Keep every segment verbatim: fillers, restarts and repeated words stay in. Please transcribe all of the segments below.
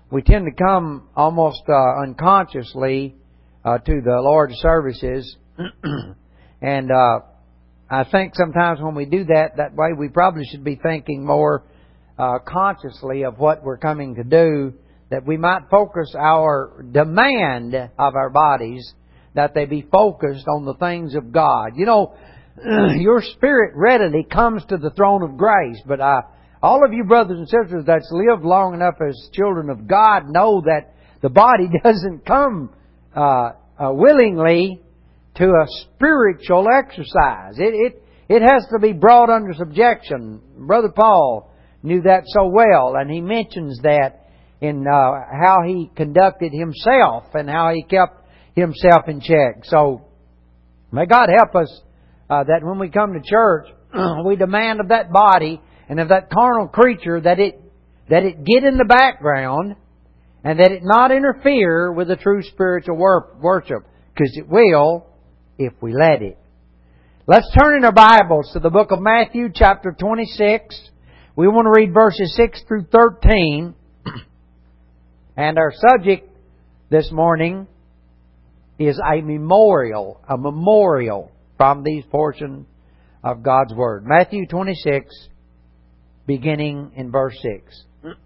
we tend to come almost uh, unconsciously uh, to the Lord's services. And uh, I think sometimes when we do that, that way we probably should be thinking more uh, consciously of what we're coming to do, that we might focus our demand of our bodies, that they be focused on the things of God. You know, your spirit readily comes to the throne of grace, but uh, all of you brothers and sisters that's lived long enough as children of God know that the body doesn't come uh, uh, willingly to a spiritual exercise. It, it it has to be brought under subjection. Brother Paul knew that so well, and he mentions that in uh, how he conducted himself and how he kept himself in check. So may God help us uh, that when we come to church, we demand of that body and of that carnal creature that it that it get in the background and that it not interfere with the true spiritual worship, because it will if we let it. Let's turn in our Bibles to the book of Matthew, chapter twenty-six. We want to read verses six through thirteen. And our subject this morning is a memorial, a memorial from these portions of God's Word. Matthew twenty-six, beginning in verse six.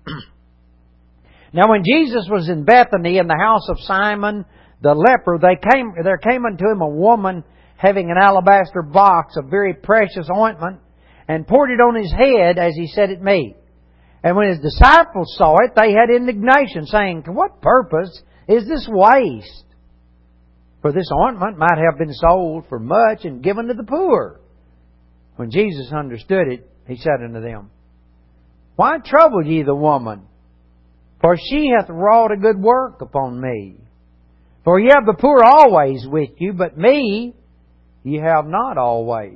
Now when Jesus was in Bethany in the house of Simon the leper, they came, there came unto him a woman having an alabaster box of very precious ointment, and poured it on his head as he sat at meat. And when his disciples saw it, they had indignation, saying, to what purpose is this waste? For this ointment might have been sold for much and given to the poor. When Jesus understood it, He said unto them, why trouble ye the woman? For she hath wrought a good work upon me. For ye have the poor always with you, but me ye have not always.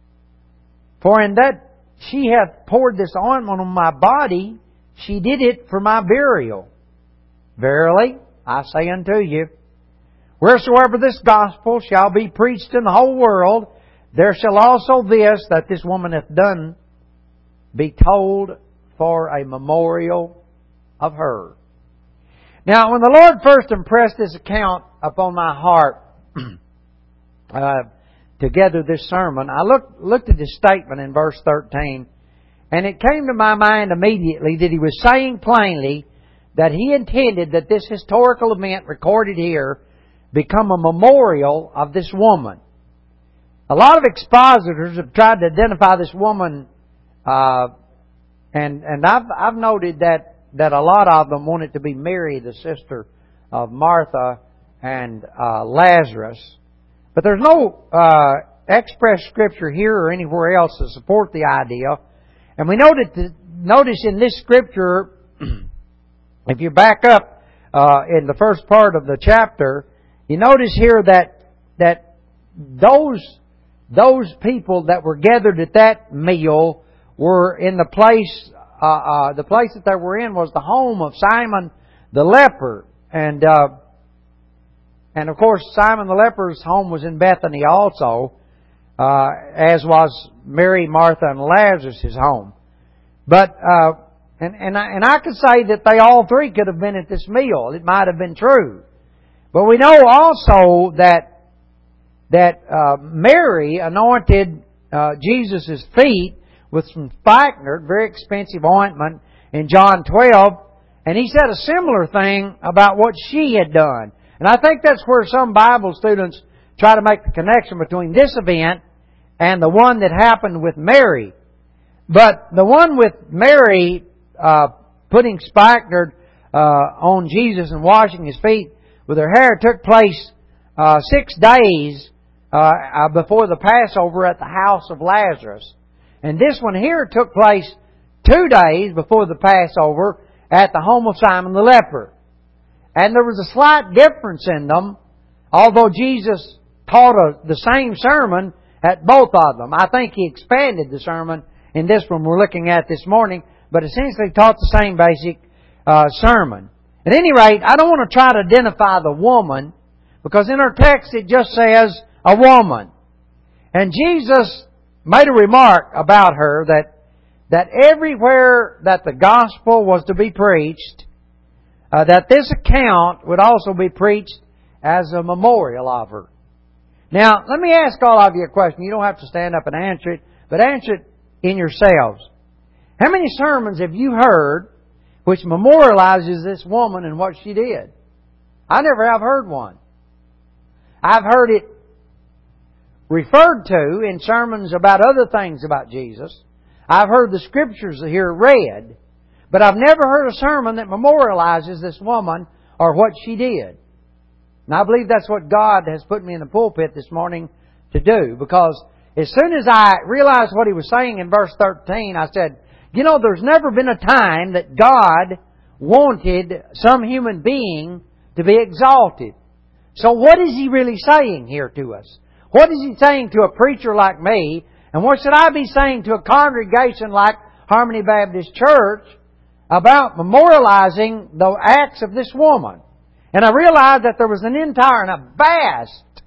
For in that she hath poured this ointment on my body, she did it for my burial. Verily, I say unto you, wheresoever this gospel shall be preached in the whole world, there shall also this that this woman hath done be told for a memorial of her. Now, when the Lord first impressed this account upon my heart uh, to gather this sermon, I looked, looked at this statement in verse thirteen, and it came to my mind immediately that He was saying plainly that He intended that this historical event recorded here become a memorial of this woman. A lot of expositors have tried to identify this woman, uh, and and I've I've noted that that a lot of them want it to be Mary, the sister of Martha and uh, Lazarus. But there's no uh, express scripture here or anywhere else to support the idea. And we noted, notice in this scripture, if you back up uh, in the first part of the chapter, you notice here that that those those people that were gathered at that meal were in the place. Uh, uh, the place that they were in was the home of Simon the leper, and uh, and of course Simon the leper's home was in Bethany also, uh, as was Mary, Martha, and Lazarus' home. But uh, and and I, and I could say that they all three could have been at this meal. It might have been true, but we know also that that uh, Mary anointed uh, Jesus' feet with some spikenard, very expensive ointment, in John twelve. And He said a similar thing about what she had done. And I think that's where some Bible students try to make the connection between this event and the one that happened with Mary. But the one with Mary uh, putting spikenard uh, on Jesus and washing His feet with her hair took place uh, six days uh, uh, before the Passover at the house of Lazarus. And this one here took place two days before the Passover at the home of Simon the leper. And there was a slight difference in them, although Jesus taught a, the same sermon at both of them. I think He expanded the sermon in this one we're looking at this morning, but essentially taught the same basic uh, sermon. At any rate, I don't want to try to identify the woman, because in our text it just says a woman. And Jesus made a remark about her that that everywhere that the gospel was to be preached, uh, that this account would also be preached as a memorial of her. Now, let me ask all of you a question. You don't have to stand up and answer it, but answer it in yourselves. How many sermons have you heard which memorializes this woman and what she did? I never have heard one. I've heard it referred to in sermons about other things about Jesus. I've heard the Scriptures here read, but I've never heard a sermon that memorializes this woman or what she did. And I believe that's what God has put me in the pulpit this morning to do, because as soon as I realized what He was saying in verse thirteen, I said, you know, there's never been a time that God wanted some human being to be exalted. So what is He really saying here to us? What is He saying to a preacher like me? And what should I be saying to a congregation like Harmony Baptist Church about memorializing the acts of this woman? And I realized that there was an entire and a vast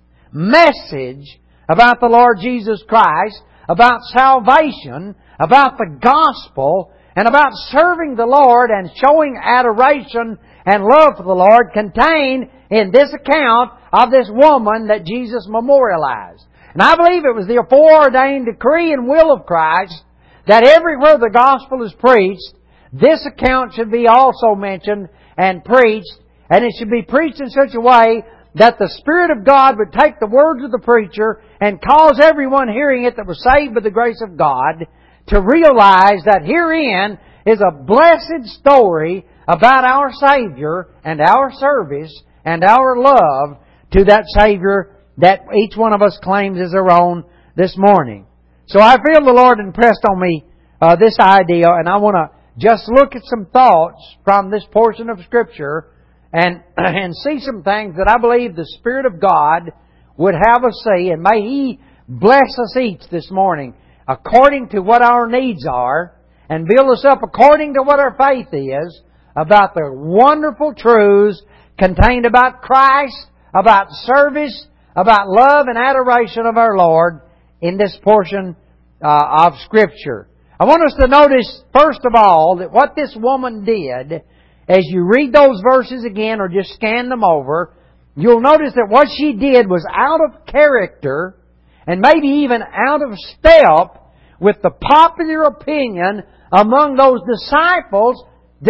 message about the Lord Jesus Christ, about salvation, about the gospel, and about serving the Lord and showing adoration and love for the Lord contained in this account of this woman that Jesus memorialized. And I believe it was the foreordained decree and will of Christ that everywhere the gospel is preached, this account should be also mentioned and preached, and it should be preached in such a way that the Spirit of God would take the words of the preacher and cause everyone hearing it that was saved by the grace of God to realize that herein is a blessed story about our Savior and our service and our love to that Savior that each one of us claims as our own this morning. So I feel the Lord impressed on me uh, this idea, and I want to just look at some thoughts from this portion of Scripture and, and see some things that I believe the Spirit of God would have us see, and may He bless us each this morning according to what our needs are, and build us up according to what our faith is about the wonderful truths contained about Christ, about service, about love and adoration of our Lord in this portion uh, of Scripture. I want us to notice, first of all, that what this woman did, as you read those verses again or just scan them over, you'll notice that what she did was out of character and maybe even out of step with the popular opinion among those disciples,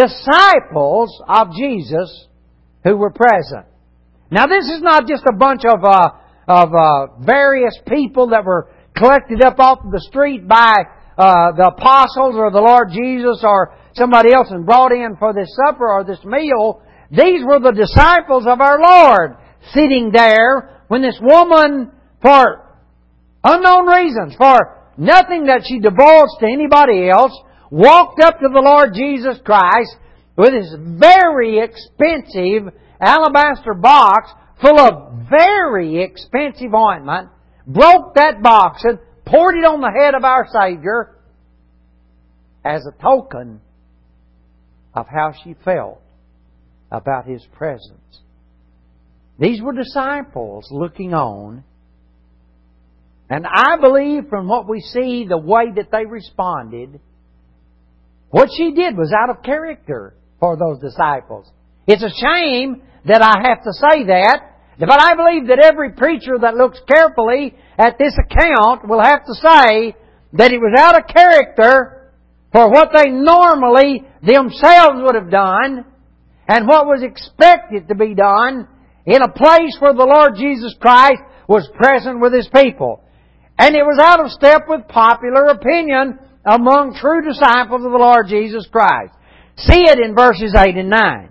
disciples of Jesus who were present. Now this is not just a bunch of uh, of uh, various people that were collected up off the street by uh, the apostles or the Lord Jesus or somebody else and brought in for this supper or this meal. These were the disciples of our Lord sitting there when this woman, for unknown reasons, for nothing that she divulged to anybody else, walked up to the Lord Jesus Christ with His very expensive alabaster box full of very expensive ointment, broke that box and poured it on the head of our Savior as a token of how she felt about His presence. These were disciples looking on. And I believe from what we see, the way that they responded, what she did was out of character for those disciples. It's a shame that I have to say that, but I believe that every preacher that looks carefully at this account will have to say that it was out of character for what they normally themselves would have done and what was expected to be done in a place where the Lord Jesus Christ was present with His people. And it was out of step with popular opinion among true disciples of the Lord Jesus Christ. See it in verses eight and nine.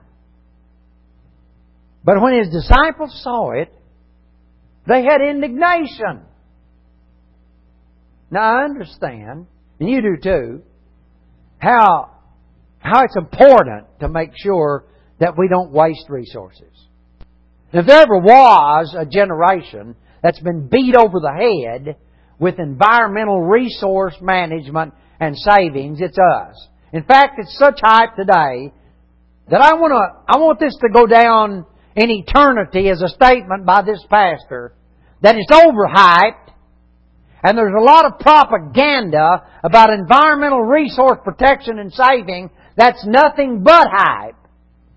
But when His disciples saw it, they had indignation. Now I understand, and you do too, how, how it's important to make sure that we don't waste resources. If there ever was a generation that's been beat over the head with environmental resource management and savings, it's us. In fact, it's such hype today that I want to, I want this to go down in eternity as a statement by this pastor that it's overhyped and there's a lot of propaganda about environmental resource protection and saving that's nothing but hype.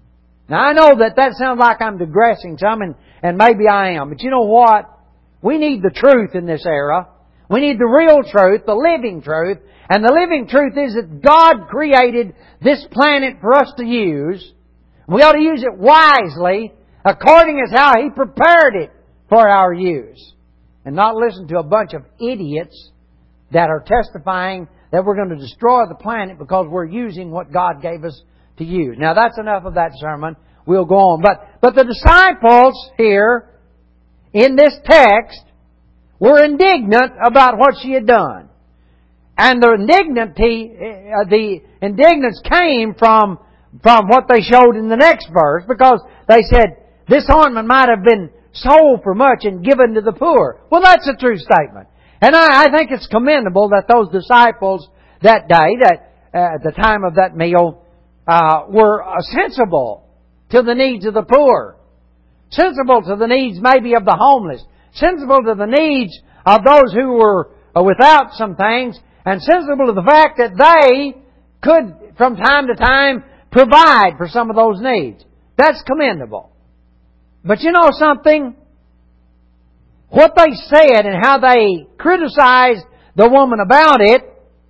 Now I know that that sounds like I'm digressing some, and, and maybe I am. But you know what? We need the truth in this era. We need the real truth, the living truth. And the living truth is that God created this planet for us to use. We ought to use it wisely, according as how He prepared it for our use. And not listen to a bunch of idiots that are testifying that we're going to destroy the planet because we're using what God gave us to use. Now that's enough of that sermon. We'll go on. But, but the disciples here, in this text, were indignant about what she had done. And the indignity, uh, the indignance came from, from what they showed in the next verse, because they said, this ointment might have been sold for much and given to the poor. Well, that's a true statement. And I, I think it's commendable that those disciples that day, that uh, at the time of that meal, uh, were uh, sensible to the needs of the poor. Sensible to the needs maybe of the homeless. Sensible to the needs of those who were uh, without some things. And sensible to the fact that they could, from time to time, provide for some of those needs. That's commendable. But you know something? What they said and how they criticized the woman about it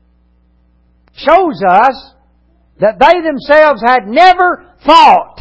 shows us that they themselves had never thought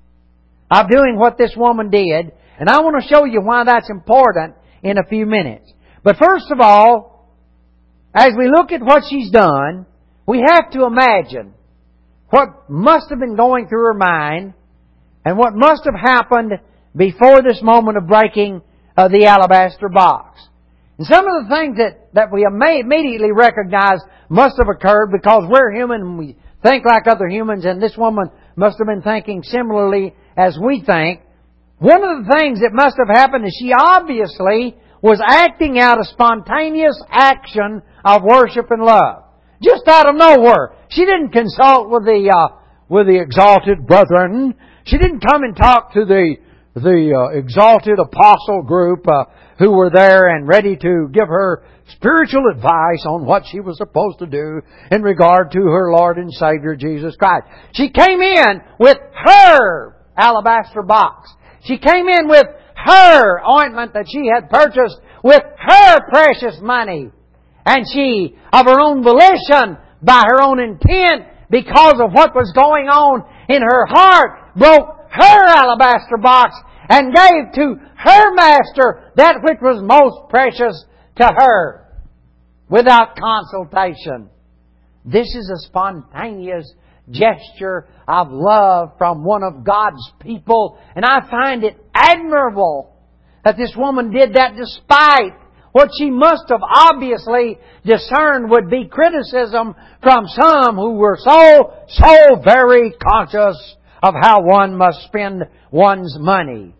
of doing what this woman did. And I want to show you why that's important in a few minutes. But first of all, as we look at what she's done, we have to imagine what must have been going through her mind and what must have happened before this moment of breaking uh, the alabaster box. And some of the things that, that we may immediately recognize must have occurred because we're human and we think like other humans, and this woman must have been thinking similarly as we think. One of the things that must have happened is she obviously was acting out a spontaneous action of worship and love. Just out of nowhere. She didn't consult with the uh, with the exalted brethren. She didn't come and talk to the the uh, exalted apostle group uh, who were there and ready to give her spiritual advice on what she was supposed to do in regard to her Lord and Savior Jesus Christ. She came in with her alabaster box. She came in with her ointment that she had purchased with her precious money. And she, of her own volition, by her own intent, because of what was going on in her heart, broke her alabaster box and gave to her master that which was most precious to her, without consultation. This is a spontaneous gesture of love from one of God's people. And I find it admirable that this woman did that despite what she must have obviously discerned would be criticism from some who were so, so very conscious of how one must spend one's money.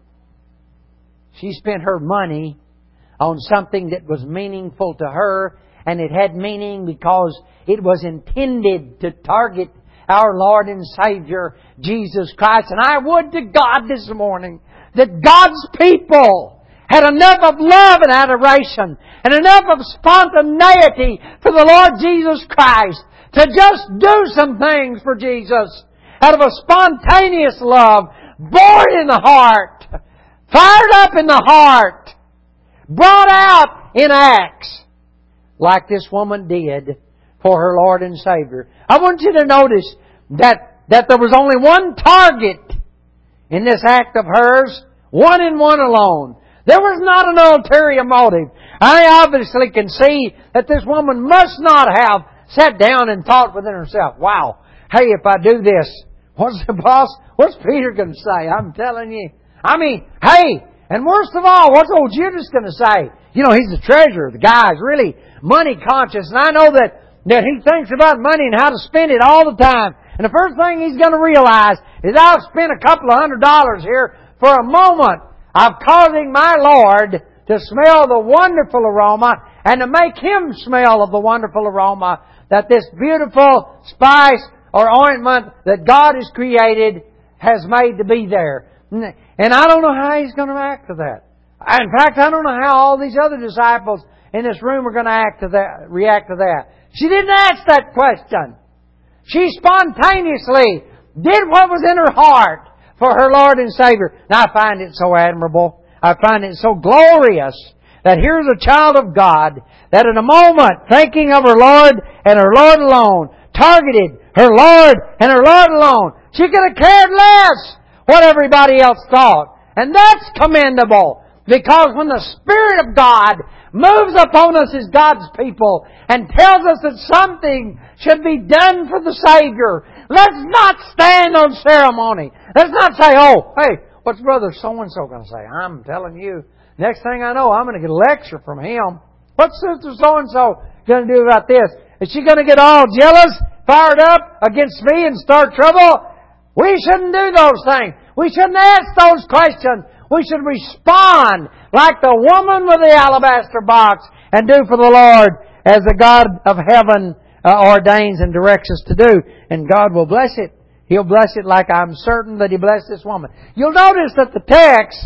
She spent her money on something that was meaningful to her, and it had meaning because it was intended to target our Lord and Savior, Jesus Christ. And I would to God this morning that God's people had enough of love and adoration and enough of spontaneity for the Lord Jesus Christ to just do some things for Jesus out of a spontaneous love, born in the heart, fired up in the heart, brought out in acts, like this woman did for her Lord and Savior. I want you to notice that, that there was only one target in this act of hers, one and one alone. There was not an ulterior motive. I obviously can see that this woman must not have sat down and thought within herself, wow, hey, if I do this, what's the boss, what's Peter going to say? I'm telling you. I mean, hey, and worst of all, what's old Judas going to say? You know, he's the treasurer. The guy's really money conscious, and I know that, that he thinks about money and how to spend it all the time. And the first thing he's going to realize is I've spent a couple of hundred dollars here for a moment of causing my Lord to smell the wonderful aroma and to make Him smell of the wonderful aroma that this beautiful spice or ointment that God has created has made to be there. And I don't know how He's going to act to that. In fact, I don't know how all these other disciples in this room are going to act to that, react to that. She didn't ask that question. She spontaneously did what was in her heart. for her Lord and Savior. And I find it so admirable. I find it so glorious that here's a child of God that in a moment, thinking of her Lord and her Lord alone, targeted her Lord and her Lord alone. She could have cared less what everybody else thought. And that's commendable. Because when the Spirit of God moves upon us as God's people and tells us that something should be done for the Savior, let's not stand on ceremony. Let's not say, oh, hey, what's Brother so-and-so going to say? I'm telling you, next thing I know, I'm going to get a lecture from him. What's Sister so-and-so going to do about this? Is she going to get all jealous, fired up against me and start trouble? We shouldn't do those things. We shouldn't ask those questions. We should respond like the woman with the alabaster box and do for the Lord as the God of heaven uh, ordains and directs us to do. And God will bless it. He'll bless it like I'm certain that He blessed this woman. You'll notice that the text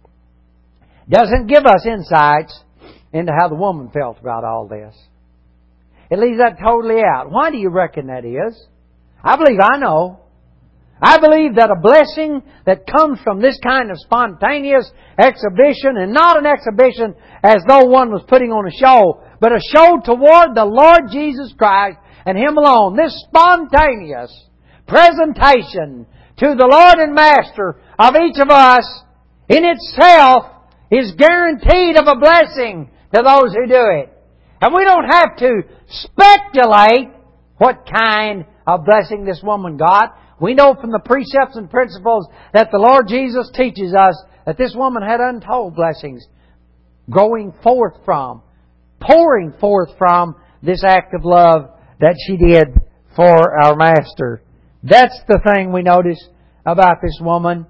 doesn't give us insights into how the woman felt about all this. It leaves that totally out. Why do you reckon that is? I believe I know. I believe that a blessing that comes from this kind of spontaneous exhibition, and not an exhibition as though one was putting on a show, but a show toward the Lord Jesus Christ and Him alone. This spontaneous presentation to the Lord and Master of each of us in itself is guaranteed of a blessing to those who do it. And we don't have to speculate what kind of blessing this woman got. We know from the precepts and principles that the Lord Jesus teaches us that this woman had untold blessings going forth from, pouring forth from this act of love that she did for our Master. That's the thing we notice about this woman.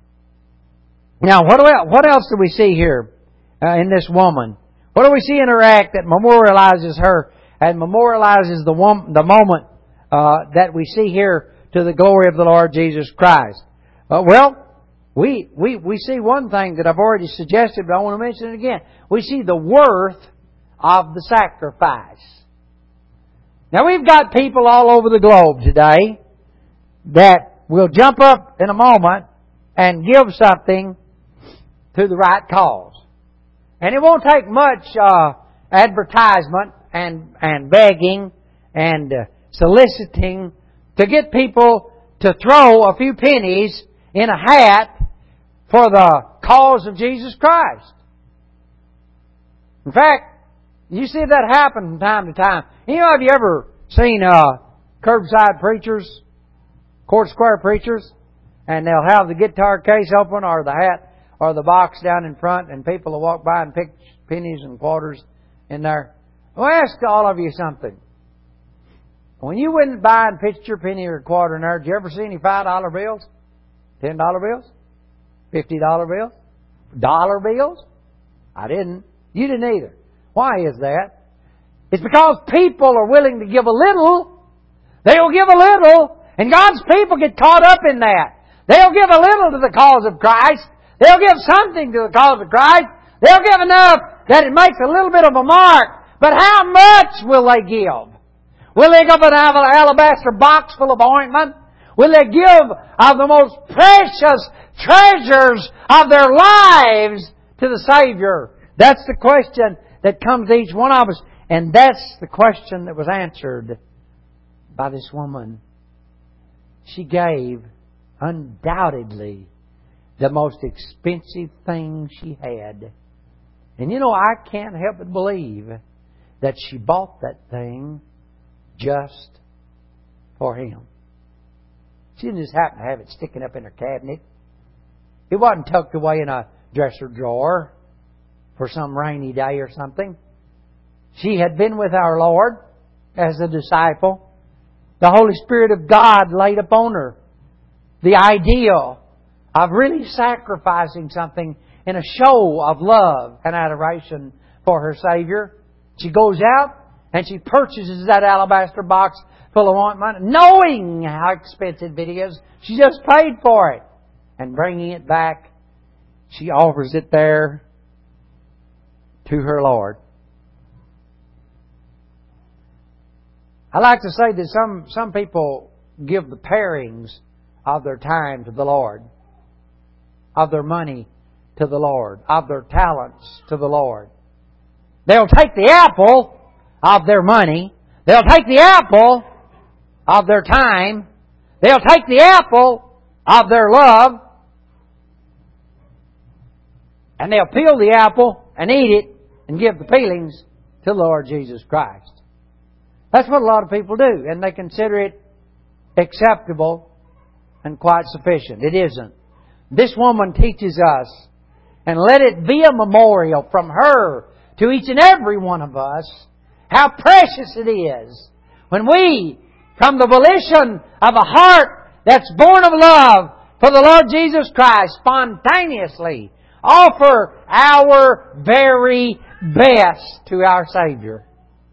Now, what, do we, what else do we see here uh, in this woman? What do we see in her act that memorializes her and memorializes the, wom- the moment uh, that we see here to the glory of the Lord Jesus Christ? Uh, well, we, we, we see one thing that I've already suggested, but I want to mention it again. We see the worth of the sacrifice. Now, we've got people all over the globe today that will jump up in a moment and give something to the right cause. And it won't take much uh, advertisement and, and begging and uh, soliciting to get people to throw a few pennies in a hat for the cause of Jesus Christ. In fact, you see that happen from time to time. You know, have you ever seen uh, curbside preachers, court square preachers, and they'll have the guitar case open or the hat or the box down in front, and people will walk by and pick pennies and quarters in there? Well, I ask all of you something. When you went by and pitched your penny or quarter in there, did you ever see any five dollar bills? ten dollar bills? fifty dollar bills? Dollar bills? I didn't. You didn't either. Why is that? It's because people are willing to give a little. They'll give a little, and God's people get caught up in that. They'll give a little to the cause of Christ. They'll give something to the cause of Christ. They'll give enough that it makes a little bit of a mark. But how much will they give? Will they give an alabaster box full of ointment? Will they give of the most precious treasures of their lives to the Savior? That's the question that comes to each one of us. And that's the question that was answered by this woman. She gave, undoubtedly, the most expensive thing she had. And you know, I can't help but believe that she bought that thing just for Him. She didn't just happen to have it sticking up in her cabinet. It wasn't tucked away in a dresser drawer for some rainy day or something. She had been with our Lord as a disciple. The Holy Spirit of God laid upon her the ideal of really sacrificing something in a show of love and adoration for her Savior. She goes out and she purchases that alabaster box full of ointment, knowing how expensive it is. She just paid for it. And bringing it back, she offers it there to her Lord. I like to say that some, some people give the pairings of their time to the Lord. of their money to the Lord, of their talents to the Lord. They'll take the apple of their money. They'll take the apple of their time. They'll take the apple of their love. And they'll peel the apple and eat it and give the peelings to the Lord Jesus Christ. That's what a lot of people do. And they consider it acceptable and quite sufficient. It isn't. This woman teaches us, and let it be a memorial from her to each and every one of us, how precious it is when we, from the volition of a heart that's born of love for the Lord Jesus Christ, spontaneously offer our very best to our Savior.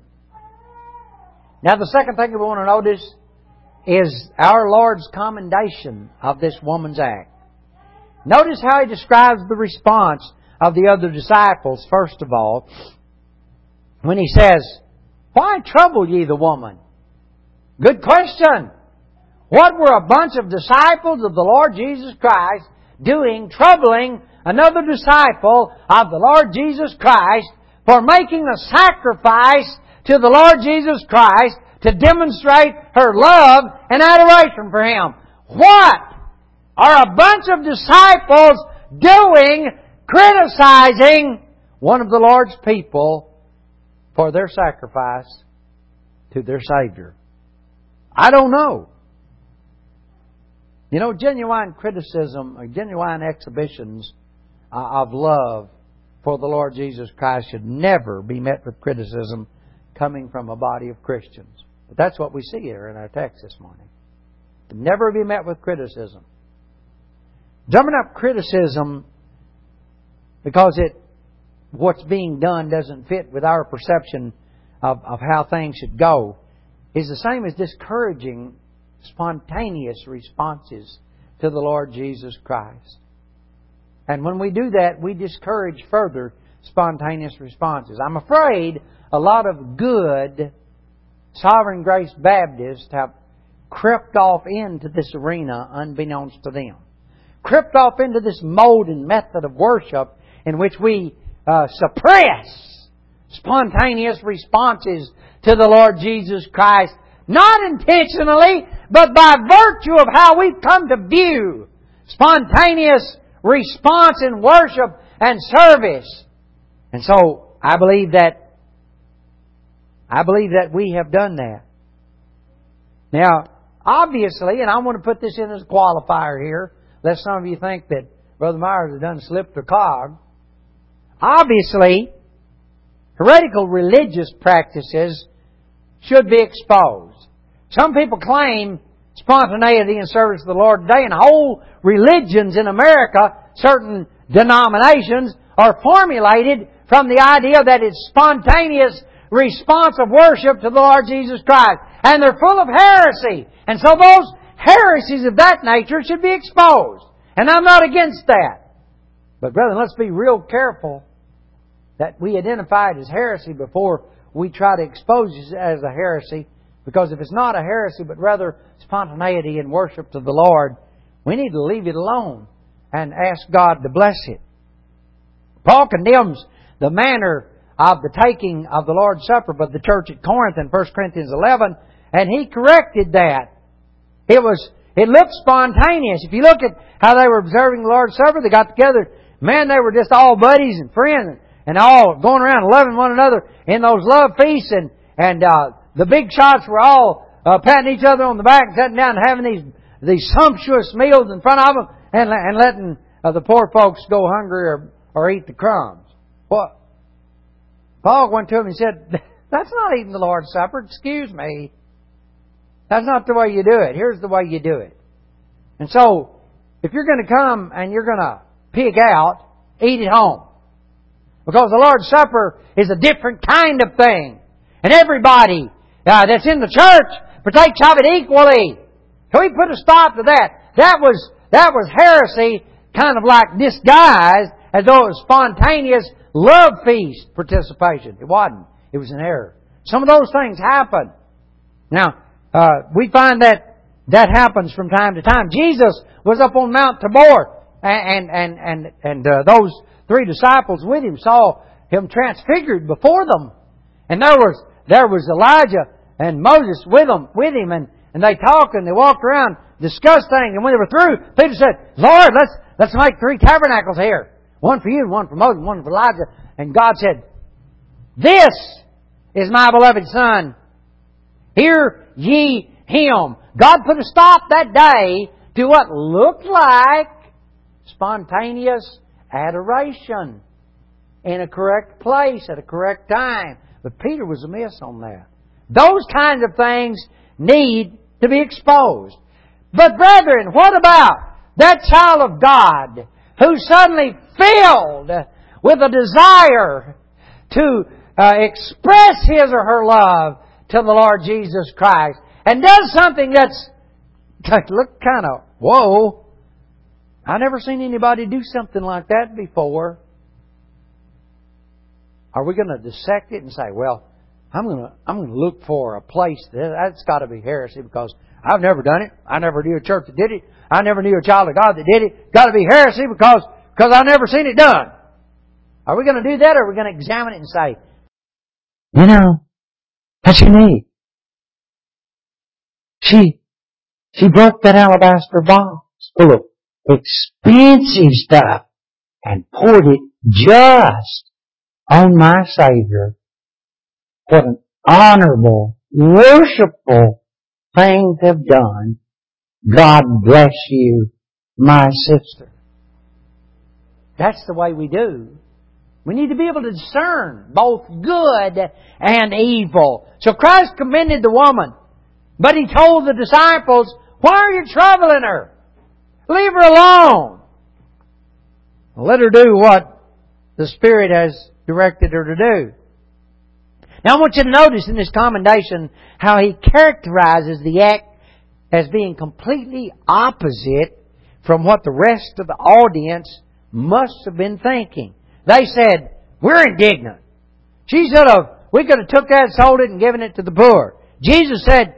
Now the second thing we want to notice is our Lord's commendation of this woman's act. Notice how He describes the response of the other disciples, first of all, when He says, "Why trouble ye the woman?" Good question. What were a bunch of disciples of the Lord Jesus Christ doing, troubling another disciple of the Lord Jesus Christ for making a sacrifice to the Lord Jesus Christ to demonstrate her love and adoration for Him? What are a bunch of disciples doing, criticizing one of the Lord's people for their sacrifice to their Savior? I don't know. You know, genuine criticism, or genuine exhibitions of love for the Lord Jesus Christ should never be met with criticism coming from a body of Christians. But that's what we see here in our text this morning. Never be met with criticism. Drumming up criticism because it what's being done doesn't fit with our perception of, of how things should go is the same as discouraging spontaneous responses to the Lord Jesus Christ. And when we do that, we discourage further spontaneous responses. I'm afraid a lot of good Sovereign Grace Baptists have crept off into this arena unbeknownst to them. Crept off into this mode and method of worship in which we uh, suppress spontaneous responses to the Lord Jesus Christ, not intentionally, but by virtue of how we've come to view spontaneous response in worship and service. And so I believe that I believe that we have done that. Now, obviously, and I want to put this in as a qualifier here, lest some of you think that Brother Myers has done slipped a cog. Obviously, heretical religious practices should be exposed. Some people claim spontaneity in service of the Lord today, and whole religions in America, certain denominations, are formulated from the idea that it's spontaneous response of worship to the Lord Jesus Christ. And they're full of heresy. And so those heresies of that nature should be exposed. And I'm not against that. But brethren, let's be real careful that we identify it as heresy before we try to expose it as a heresy. Because if it's not a heresy, but rather spontaneity in worship to the Lord, we need to leave it alone and ask God to bless it. Paul condemns the manner of the taking of the Lord's Supper by the church at Corinth in First Corinthians eleven, and he corrected that. It was, it looked spontaneous. If you look at how they were observing the Lord's Supper, they got together, man, they were just all buddies and friends and all going around loving one another in those love feasts, and, and uh, the big shots were all uh, patting each other on the back and sitting down and having these, these sumptuous meals in front of them and, and letting uh, the poor folks go hungry or, or eat the crumbs. What? Paul went to him and said, that's not eating the Lord's Supper. Excuse me. That's not the way you do it. Here's the way you do it. And so, if you're going to come and you're going to pig out, eat at home. Because the Lord's Supper is a different kind of thing. And everybody uh, that's in the church partakes of it equally. So we put a stop to that. That was, that was heresy, kind of like disguised as though it was spontaneous love feast participation. It wasn't. It was an error. Some of those things happen. Now, uh, we find that that happens from time to time. Jesus was up on Mount Tabor and and and and uh, those three disciples with him saw him transfigured before them. And there was there was Elijah and Moses with them with him, and, and they talked and they walked around, discussed things, and when they were through, Peter said, "Lord, let's let's make three tabernacles here. One for you, and one for Moses, and one for Elijah." And God said, "This is my beloved Son. Hear ye Him." God put a stop that day to what looked like spontaneous adoration in a correct place at a correct time. But Peter was amiss on that. Those kinds of things need to be exposed. But brethren, what about that child of God who's suddenly filled with a desire to uh, express his or her love to the Lord Jesus Christ and does something that's look kind of, whoa, I've never seen anybody do something like that before. Are we going to dissect it and say, well, I'm going to I'm going to look for a place that, that's got to be heresy because I've never done it. I never knew a church that did it. I never knew a child of God that did it. Got to be heresy because because I've never seen it done. Are we going to do that, or are we going to examine it and say, you know, that's unique. She she broke that alabaster box full of expensive stuff and poured it just on my Savior. What an honorable, worshipful thing to have done. God bless you, my sister. That's the way we do. We need to be able to discern both good and evil. So Christ commended the woman, but He told the disciples, why are you troubling her? Leave her alone. Let her do what the Spirit has directed her to do. Now I want you to notice in this commendation how he characterizes the act as being completely opposite from what the rest of the audience must have been thinking. They said, we're indignant. She said, oh, we could have took that, sold it, and given it to the poor. Jesus said,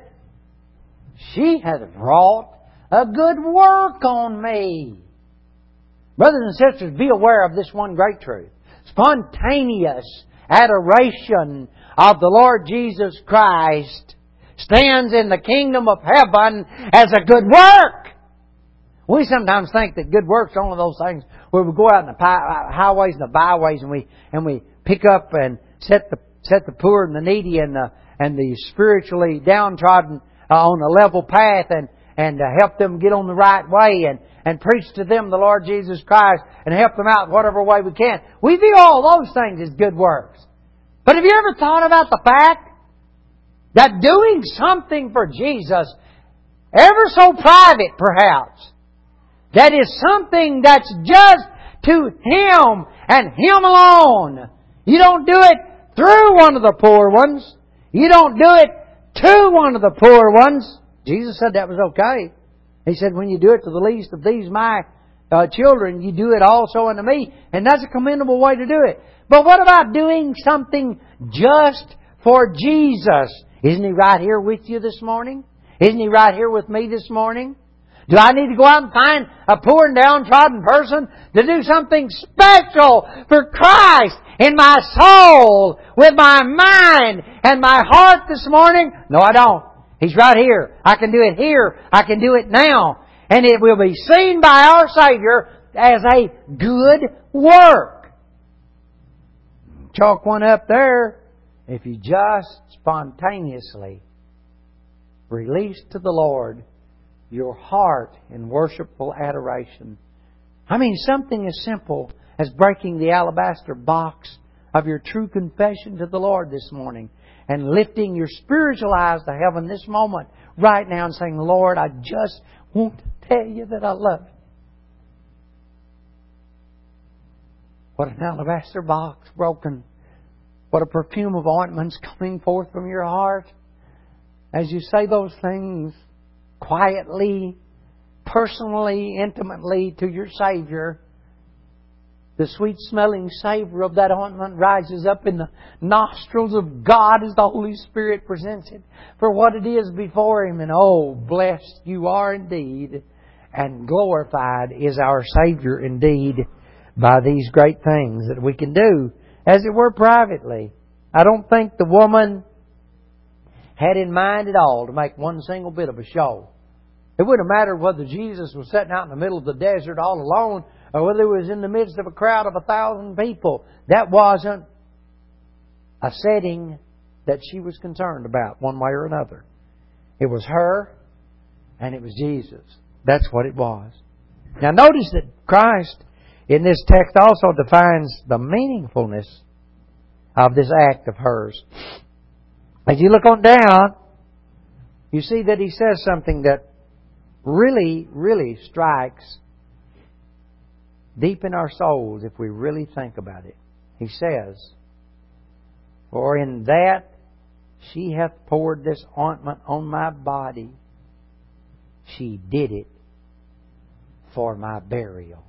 she has wrought a good work on me. Brothers and sisters, be aware of this one great truth. Spontaneous adoration of the Lord Jesus Christ stands in the kingdom of heaven as a good work. We sometimes think that good works are one of those things where we go out in the highways and the byways and we and we pick up and set the set the poor and the needy and the and the spiritually downtrodden uh, on a level path and and uh, help them get on the right way and and preach to them the Lord Jesus Christ and help them out whatever way we can. We view all those things as good works. But have you ever thought about the fact that doing something for Jesus, ever so private perhaps, that is something that's just to Him and Him alone. You don't do it through one of the poor ones. You don't do it to one of the poor ones. Jesus said that was okay. He said, when you do it to the least of these my uh, children, you do it also unto me. And that's a commendable way to do it. But what about doing something just for Jesus? Isn't He right here with you this morning? Isn't He right here with me this morning? Do I need to go out and find a poor and downtrodden person to do something special for Christ in my soul, with my mind and my heart this morning? No, I don't. He's right here. I can do it here. I can do it now. And it will be seen by our Savior as a good work. Chalk one up there. If you just spontaneously release to the Lord your heart in worshipful adoration. I mean, something as simple as breaking the alabaster box of your true confession to the Lord this morning and lifting your spiritual eyes to heaven this moment right now and saying, Lord, I just want to tell you that I love you. What an alabaster box broken. What a perfume of ointments coming forth from your heart as you say those things quietly, personally, intimately to your Savior. The sweet-smelling savor of that ointment rises up in the nostrils of God as the Holy Spirit presents it for what it is before Him. And oh, blessed you are indeed and glorified is our Savior indeed by these great things that we can do, as it were, privately. I don't think the woman had in mind at all to make one single bit of a show. It wouldn't have mattered whether Jesus was sitting out in the middle of the desert all alone or whether He was in the midst of a crowd of a thousand people. That wasn't a setting that she was concerned about one way or another. It was her and it was Jesus. That's what it was. Now notice that Christ in this text also defines the meaningfulness of this act of hers. As you look on down, you see that He says something that really, really strikes deep in our souls if we really think about it. He says, "For in that she hath poured this ointment on my body, she did it for my burial."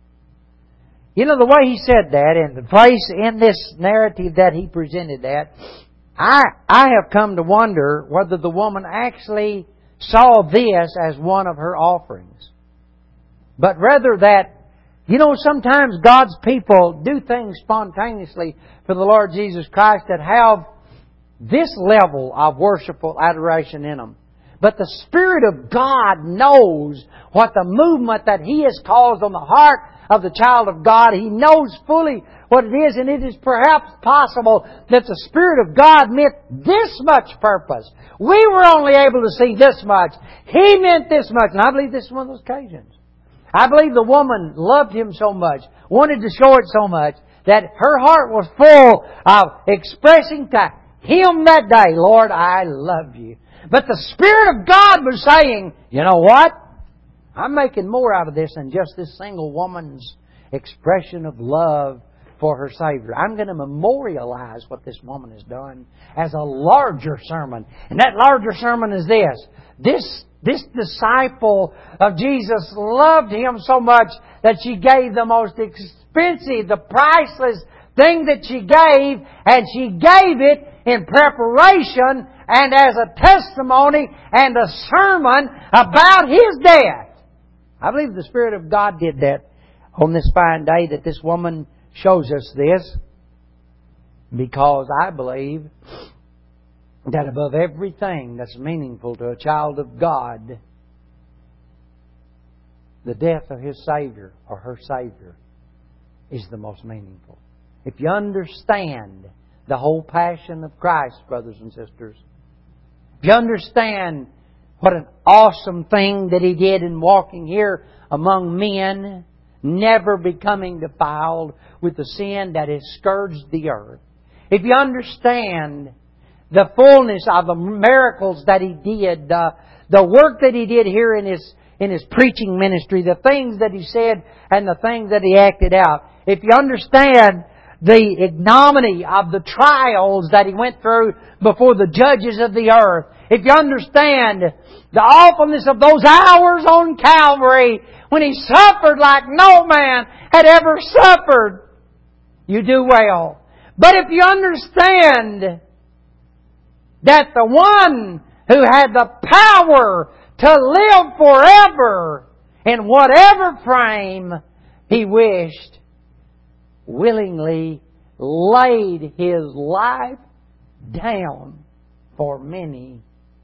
You know, the way He said that and the place in this narrative that He presented that, I, I have come to wonder whether the woman actually saw this as one of her offerings. But rather that, you know, sometimes God's people do things spontaneously for the Lord Jesus Christ that have this level of worshipful adoration in them. But the Spirit of God knows what the movement that He has caused on the heart of the child of God. He knows fully what it is, and it is perhaps possible that the Spirit of God meant this much purpose. We were only able to see this much. He meant this much. And I believe this is one of those occasions. I believe the woman loved Him so much, wanted to show it so much, that her heart was full of expressing to Him that day, "Lord, I love You." But the Spirit of God was saying, "You know what? I'm making more out of this than just this single woman's expression of love for her Savior. I'm going to memorialize what this woman has done as a larger sermon." And that larger sermon is this. This, this disciple of Jesus loved Him so much that she gave the most expensive, the priceless thing that she gave, and she gave it in preparation and as a testimony and a sermon about His death. I believe the Spirit of God did that on this fine day that this woman shows us this, because I believe that above everything that's meaningful to a child of God, the death of his Savior or her Savior is the most meaningful. If you understand the whole passion of Christ, brothers and sisters, if you understand what an awesome thing that He did in walking here among men, never becoming defiled with the sin that has scourged the earth. If you understand the fullness of the miracles that He did, the, the work that He did here in His, in His preaching ministry, the things that He said and the things that He acted out. If you understand the ignominy of the trials that He went through before the judges of the earth, if you understand the awfulness of those hours on Calvary when He suffered like no man had ever suffered, you do well. But if you understand that the one who had the power to live forever in whatever frame He wished, willingly laid His life down for many,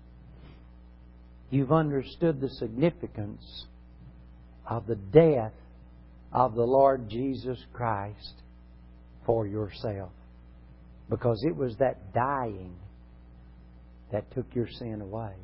you've understood the significance of the death of the Lord Jesus Christ for yourself. Because it was that dying that took your sin away.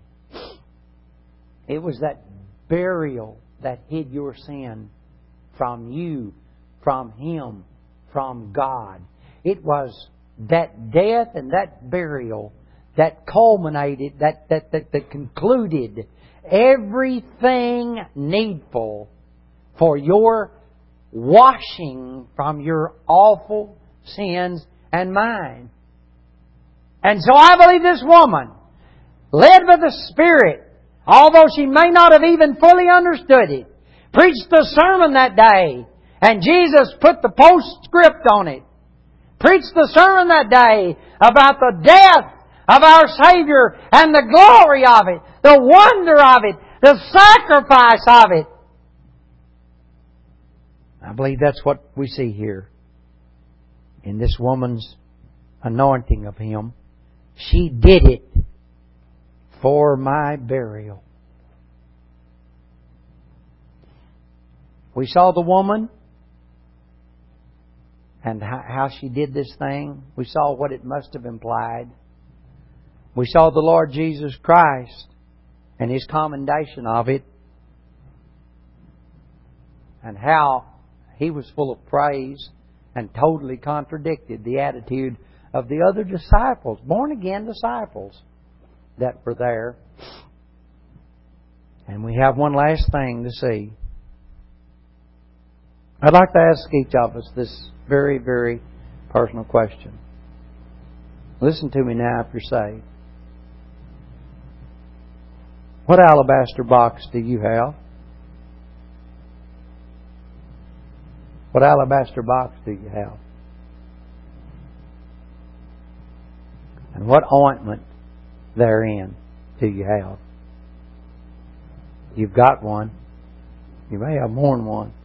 It was that burial that hid your sin from you, from Him, from God. It was that death and that burial that culminated, that, that, that, that concluded everything needful for your washing from your awful sins and mine. And so I believe this woman, led by the Spirit, although she may not have even fully understood it, preached the sermon that day, and Jesus put the postscript on it. Preached the sermon that day about the death of our Savior and the glory of it, the wonder of it, the sacrifice of it. I believe that's what we see here in this woman's anointing of Him. She did it for my burial. We saw the woman and how she did this thing. We saw what it must have implied. We saw the Lord Jesus Christ and His commendation of it, and how He was full of praise and totally contradicted the attitude of the other disciples, born again disciples that were there. And we have one last thing to see. I'd like to ask each of us this very, very personal question. Listen to me now if you're saved. What alabaster box do you have? What alabaster box do you have? And what ointment therein do you have? You've got one. You may have more than one.